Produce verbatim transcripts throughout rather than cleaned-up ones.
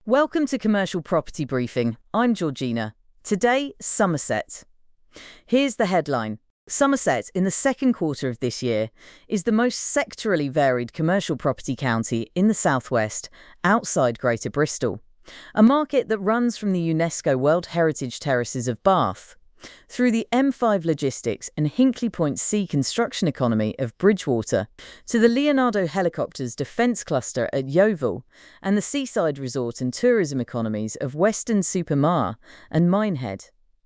Welcome to Commercial Property Briefing. I'm Georgina. Today, Somerset. Here's the headline. Somerset, in the second quarter of this year, is the most sectorally varied commercial property county in the southwest, outside Greater Bristol, a market that runs from the UNESCO World Heritage Terraces of Bath through the M five logistics and Hinkley Point C construction economy of Bridgwater, to the Leonardo Helicopters defence cluster at Yeovil, and the seaside resort and tourism economies of Weston-super-Mare and Minehead.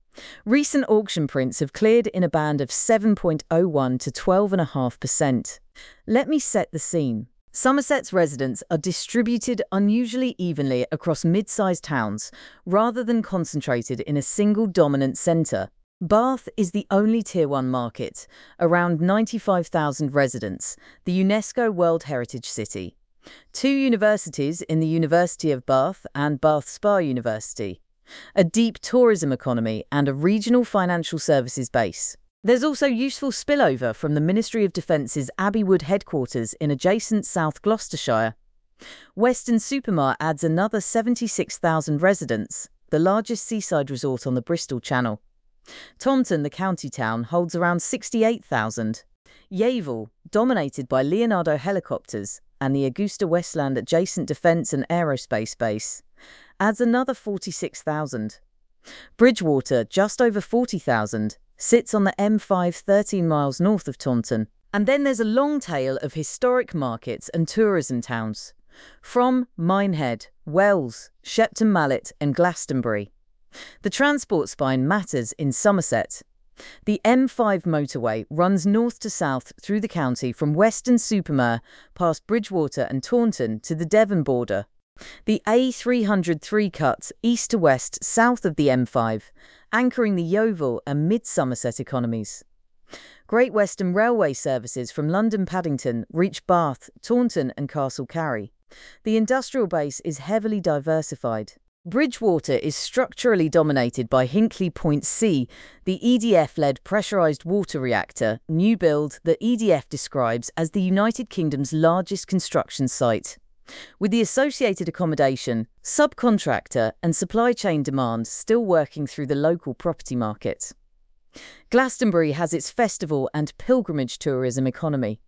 Recent auction prints have cleared in a band of seven point oh one to twelve point five percent. Let me set the scene. Somerset's residents are distributed unusually evenly across mid-sized towns, rather than concentrated in a single dominant centre. Bath is the only Tier one market, around ninety-five thousand residents, the UNESCO World Heritage City. Two universities in the University of Bath and Bath Spa University. A deep tourism economy and a regional financial services base. There's also useful spillover from the Ministry of Defence's Abbey Wood headquarters in adjacent South Gloucestershire. Weston-super-Mare adds another seventy-six thousand residents, the largest seaside resort on the Bristol Channel. Taunton, the county town, holds around sixty-eight thousand. Yeovil, dominated by Leonardo Helicopters and the Augusta Westland adjacent defence and aerospace base, adds another forty-six thousand. Bridgwater, just over forty thousand, sits on the M five thirteen miles north of Taunton. And then there's a long tail of historic markets and tourism towns, from Minehead, Wells, Shepton Mallet and Glastonbury. The transport spine matters in Somerset. The M five motorway runs north to south through the county from Weston-super-Mare past Bridgwater and Taunton to the Devon border. The A three oh three cuts east to west south of the M five, anchoring the Yeovil and mid-Somerset economies. Great Western Railway services from London Paddington reach Bath, Taunton and Castle Carey. The industrial base is heavily diversified. Bridgwater is structurally dominated by Hinkley Point C, the E D F-led pressurised water reactor, new build that E D F describes as the United Kingdom's largest construction site. With the associated accommodation, subcontractor and supply chain demand still working through the local property market. Glastonbury has its festival and pilgrimage tourism economy.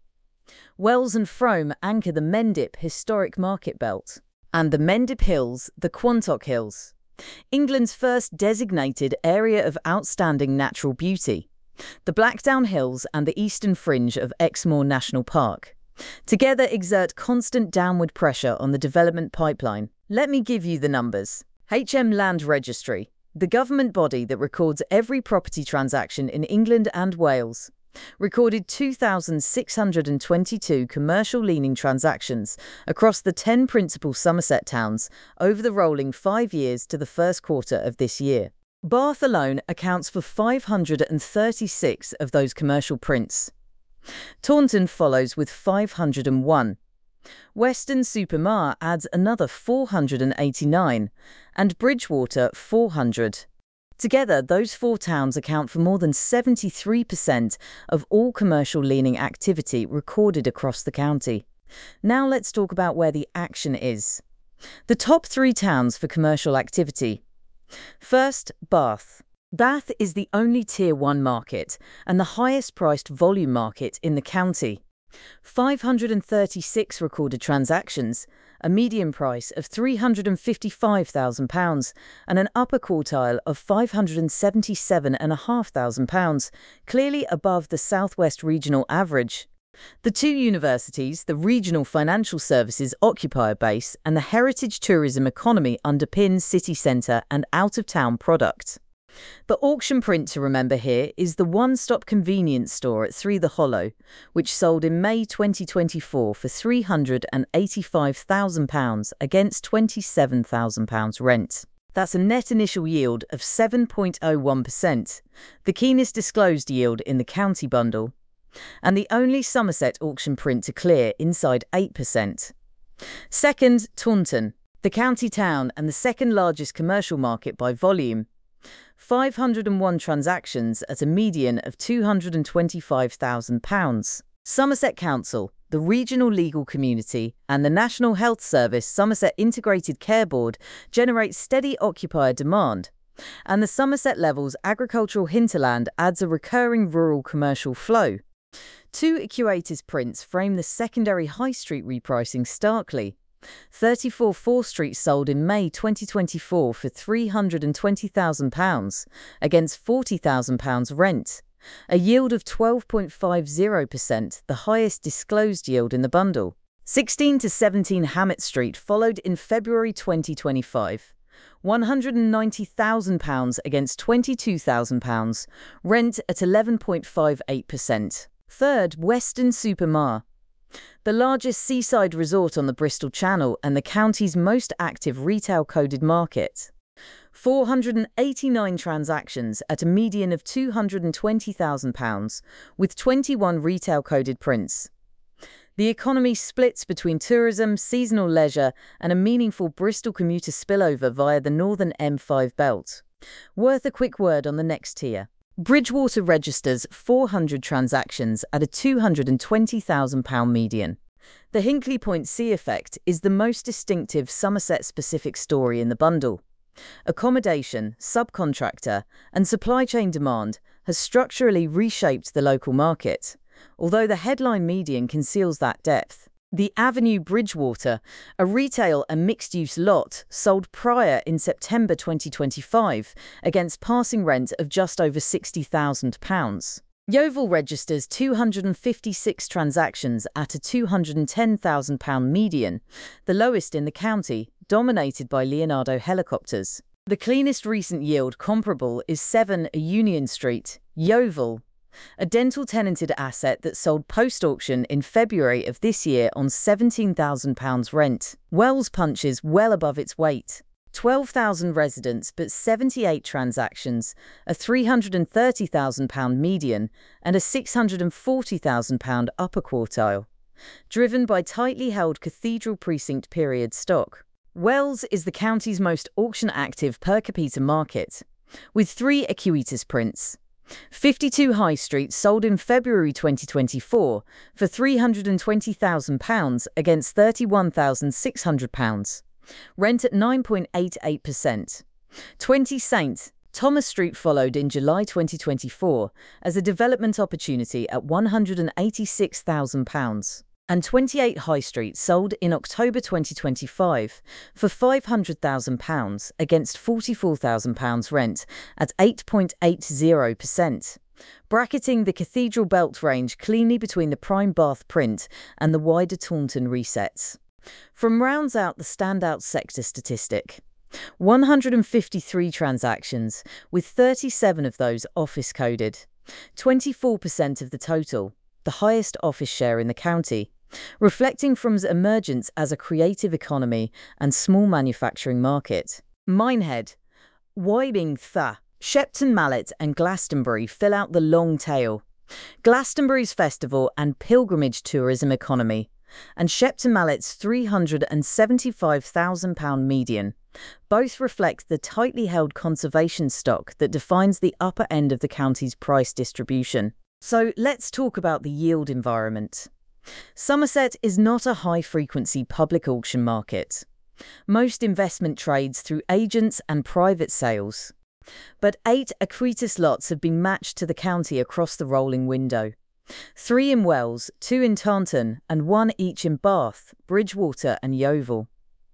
Wells and Frome anchor the Mendip historic market belt, and the Mendip Hills, the Quantock Hills, England's first designated area of outstanding natural beauty, the Blackdown Hills and the eastern fringe of Exmoor National Park. Together exert constant downward pressure on the development pipeline. Let me give you the numbers. H M Land Registry, the government body that records every property transaction in England and Wales, recorded two thousand six hundred twenty-two commercial-leaning transactions across the ten principal Somerset towns over the rolling five years to the first quarter of this year. Bath alone accounts for five hundred thirty-six of those commercial prints. Taunton follows with five hundred one. Weston-super-Mare adds another four hundred eighty-nine, and Bridgwater four hundred. Together, those four towns account for more than seventy-three percent of all commercial-leaning activity recorded across the county. Now let's talk about where the action is. The top three towns for commercial activity. First, Bath. Bath is the only Tier one market and the highest-priced volume market in the county. five hundred thirty-six recorded transactions, a median price of three hundred fifty-five thousand pounds and an upper quartile of five hundred seventy-seven thousand five hundred pounds, clearly above the Southwest regional average. The two universities, the Regional Financial Services occupier base and the heritage tourism economy underpin city centre and out-of-town product. The auction print to remember here is the one-stop convenience store at Three the Hollow, which sold in May twenty twenty-four for three hundred eighty-five thousand pounds against twenty-seven thousand pounds rent. That's a net initial yield of seven point oh one percent, the keenest disclosed yield in the county bundle, and the only Somerset auction print to clear inside eight percent. Second, Taunton, the county town and the second largest commercial market by volume. five hundred one transactions at a median of two hundred twenty-five thousand pounds. Somerset Council, the regional legal community, and the National Health Service Somerset Integrated Care Board generate steady occupier demand, and the Somerset Levels agricultural hinterland adds a recurring rural commercial flow. Two Equatis prints frame the secondary high street repricing starkly. thirty-four Fore Street sold in May twenty twenty-four for three hundred twenty thousand pounds against forty thousand pounds rent, a yield of twelve point five zero percent, the highest disclosed yield in the bundle. sixteen to seventeen Hammett Street followed in February twenty twenty-five. one hundred ninety thousand pounds against twenty-two thousand pounds, rent at eleven point five eight percent. Third, Weston-super-Mare, the largest seaside resort on the Bristol Channel and the county's most active retail-coded market. four hundred eighty-nine transactions at a median of two hundred twenty thousand pounds, with twenty-one retail-coded prints. The economy splits between tourism, seasonal leisure, and a meaningful Bristol commuter spillover via the northern M five belt. Worth a quick word on the next tier. Bridgwater registers four hundred transactions at a two hundred twenty thousand pounds median. The Hinkley Point C effect is the most distinctive Somerset-specific story in the bundle. Accommodation, subcontractor, and supply chain demand has structurally reshaped the local market, although the headline median conceals that depth. The Avenue Bridgwater, a retail and mixed-use lot, sold prior in September twenty twenty-five against passing rent of just over sixty thousand pounds. Yeovil registers two hundred fifty-six transactions at a two hundred ten thousand pounds median, the lowest in the county, dominated by Leonardo Helicopters. The cleanest recent yield comparable is seven Union Street, Yeovil, a dental tenanted asset that sold post-auction in February of this year on seventeen thousand pounds rent. Wells punches well above its weight. twelve thousand residents but seventy-eight transactions, a three hundred thirty thousand pounds median and a six hundred forty thousand pounds upper quartile, driven by tightly held Cathedral Precinct period stock. Wells is the county's most auction-active per capita market, with three Equatis prints. fifty-two High Street sold in February twenty twenty-four for three hundred twenty thousand pounds against thirty-one thousand six hundred pounds. Rent at nine point eight eight percent. twenty Saint Thomas Street followed in July twenty twenty-four as a development opportunity at one hundred eighty-six thousand pounds. And twenty-eight High Street sold in October twenty twenty-five for five hundred thousand pounds against forty-four thousand pounds rent at eight point eight zero percent, bracketing the Cathedral Belt range cleanly between the prime Bath print and the wider Taunton resets. From rounds out the standout sector statistic. one hundred fifty-three transactions, with thirty-seven of those office-coded. twenty-four percent of the total, the highest office share in the county, reflecting From's emergence as a creative economy and small manufacturing market. Minehead, Wyling Tha, Shepton Mallet and Glastonbury fill out the long tail. Glastonbury's festival and pilgrimage tourism economy, and Shepton Mallet's three hundred seventy-five thousand pounds median, both reflect the tightly held conservation stock that defines the upper end of the county's price distribution. So let's talk about the yield environment. Somerset is not a high-frequency public auction market. Most investment trades through agents and private sales. But eight Equatis lots have been matched to the county across the rolling window. Three in Wells, two in Taunton, and one each in Bath, Bridgwater and Yeovil.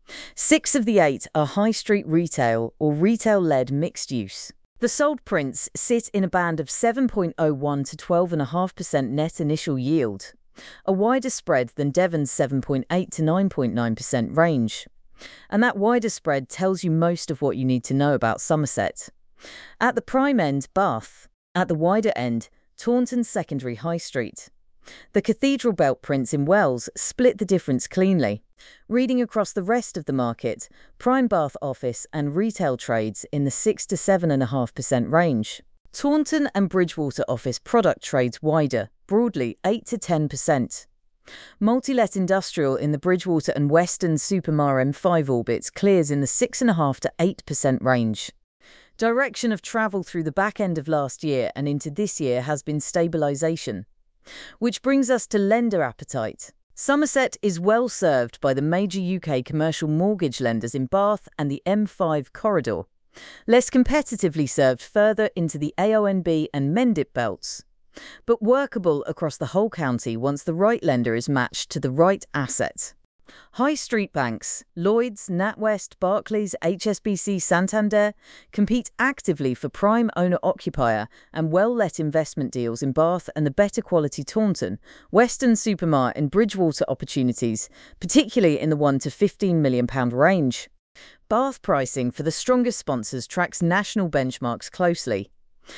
Six of the eight are high street retail or retail-led mixed use. The sold prints sit in a band of seven point oh one to twelve point five percent net initial yield, a wider spread than Devon's seven point eight to nine point nine percent range. And that wider spread tells you most of what you need to know about Somerset. At the prime end, Bath. At the wider end, Taunton Secondary High Street. The Cathedral Belt prints in Wells split the difference cleanly. Reading across the rest of the market, prime Bath office and retail trades in the six to seven point five percent range. Taunton and Bridgwater office product trades wider, broadly eight to ten percent. Multi-let industrial in the Bridgwater and Weston-super-Mare M five orbits clears in the six point five to eight percent range. Direction of travel through the back end of last year and into this year has been stabilisation. Which brings us to lender appetite. Somerset is well served by the major U K commercial mortgage lenders in Bath and the M five corridor, less competitively served further into the A O N B and Mendip belts, but workable across the whole county once the right lender is matched to the right asset. High street banks, Lloyds, NatWest, Barclays, H S B C, Santander compete actively for prime owner-occupier and well-let investment deals in Bath and the better quality Taunton, Weston-super-Mare and Bridgwater opportunities, particularly in the one to fifteen million pound range. Bath pricing for the strongest sponsors tracks national benchmarks closely.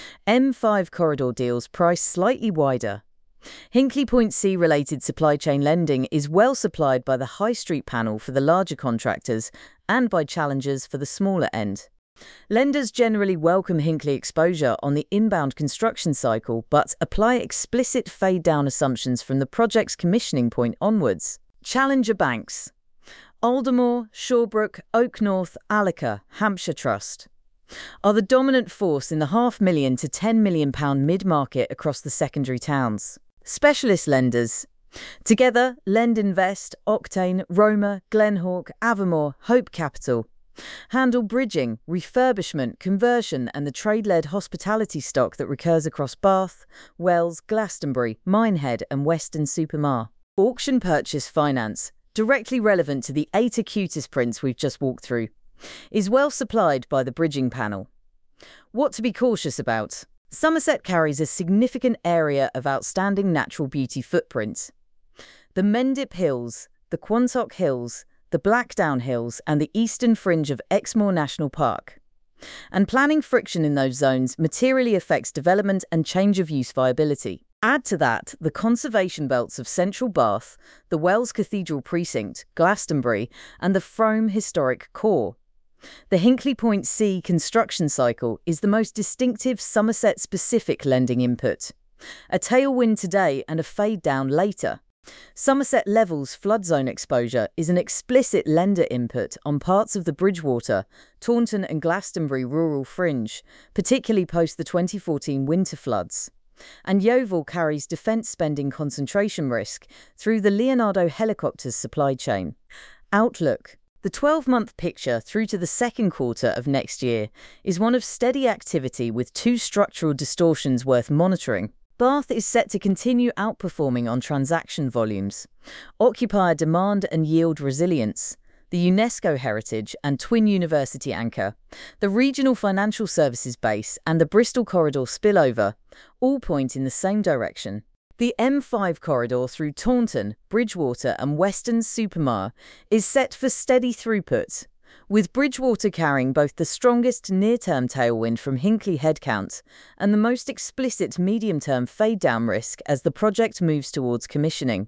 M five corridor deals price slightly wider. Hinkley Point C related supply chain lending is well supplied by the high street panel for the larger contractors and by challengers for the smaller end. Lenders generally welcome Hinkley exposure on the inbound construction cycle but apply explicit fade-down assumptions from the project's commissioning point onwards. Challenger banks: Aldermore, Shawbrook, Oak North, Allica, Hampshire Trust are the dominant force in the half million to ten million pound mid-market across the secondary towns. Specialist lenders: Together, Lend Invest, Octane, Roma, Glenhawk, Avamore, Hope Capital handle bridging, refurbishment, conversion and the trade-led hospitality stock that recurs across Bath, Wells, Glastonbury, Minehead and Weston-super-Mare. Auction purchase finance, directly relevant to the eight Acutus prints we've just walked through, is well supplied by the bridging panel. What to be cautious about? Somerset carries a significant area of outstanding natural beauty footprint. The Mendip Hills, the Quantock Hills, the Blackdown Hills and the eastern fringe of Exmoor National Park. And planning friction in those zones materially affects development and change of use viability. Add to that the conservation belts of Central Bath, the Wells Cathedral Precinct, Glastonbury and the Frome Historic Core. The Hinkley Point C construction cycle is the most distinctive Somerset-specific lending input. A tailwind today and a fade-down later. Somerset Levels flood zone exposure is an explicit lender input on parts of the Bridgwater, Taunton and Glastonbury rural fringe, particularly post the twenty fourteen winter floods. And Yeovil carries defence spending concentration risk through the Leonardo Helicopters supply chain. Outlook: the twelve-month picture through to the second quarter of next year is one of steady activity with two structural distortions worth monitoring. Bath is set to continue outperforming on transaction volumes, occupier demand and yield resilience, the UNESCO heritage and Twin University anchor, the regional financial services base and the Bristol corridor spillover all point in the same direction. The M five corridor through Taunton, Bridgwater and Weston-super-Mare is set for steady throughput, with Bridgwater carrying both the strongest near-term tailwind from Hinkley headcount and the most explicit medium-term fade-down risk as the project moves towards commissioning.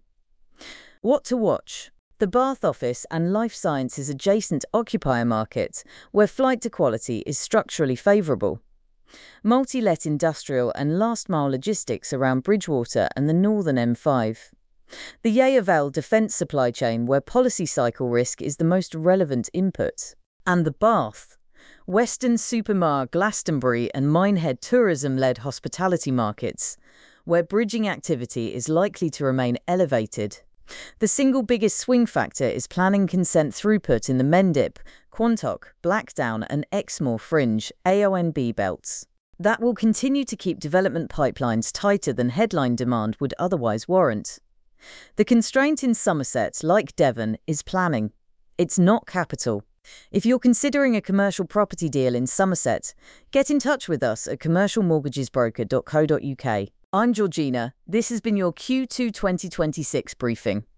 What to watch? The Bath office and life sciences adjacent occupier market, where flight to quality is structurally favourable. Multi-let industrial and last-mile logistics around Bridgwater and the northern M five. The Yeovil defence supply chain, where policy cycle risk is the most relevant input. And the Bath, Weston-super-Mare, Glastonbury and Minehead tourism-led hospitality markets, where bridging activity is likely to remain elevated. The single biggest swing factor is planning consent throughput in the Mendip, Quantock, Blackdown and Exmoor fringe A O N B belts. That will continue to keep development pipelines tighter than headline demand would otherwise warrant. The constraint in Somerset, like Devon, is planning. It's not capital. If you're considering a commercial property deal in Somerset, get in touch with us at commercial mortgages broker dot co dot uk. I'm Georgina. This has been your Q two twenty twenty-six briefing.